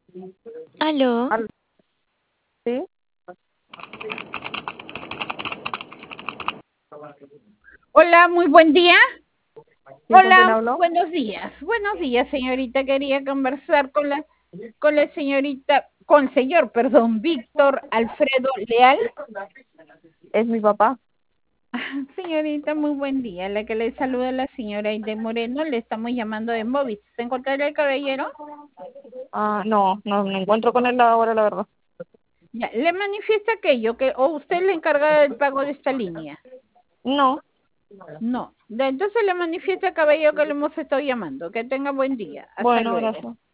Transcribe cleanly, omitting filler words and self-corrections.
Aló, Al- ¿Sí? Hola, muy buen día. ¿Sí? ¿Con quién Hola, hablo? buenos días. Buenos días, señorita. Quería conversar con la señorita, con el señor, perdón, Víctor Alfredo Leal. Es mi papá. Señorita, muy buen día. La que le saluda la señora Aide Moreno. Le estamos llamando de Movis. ¿Se encontrará el caballero? No, no me encuentro con él ahora, la verdad. Ya, le manifiesta aquello que o usted le encarga del pago de esta línea. No, No. Entonces le manifiesta, caballero, que le hemos estado llamando. Que tenga buen día. Hasta bueno, luego. gracias.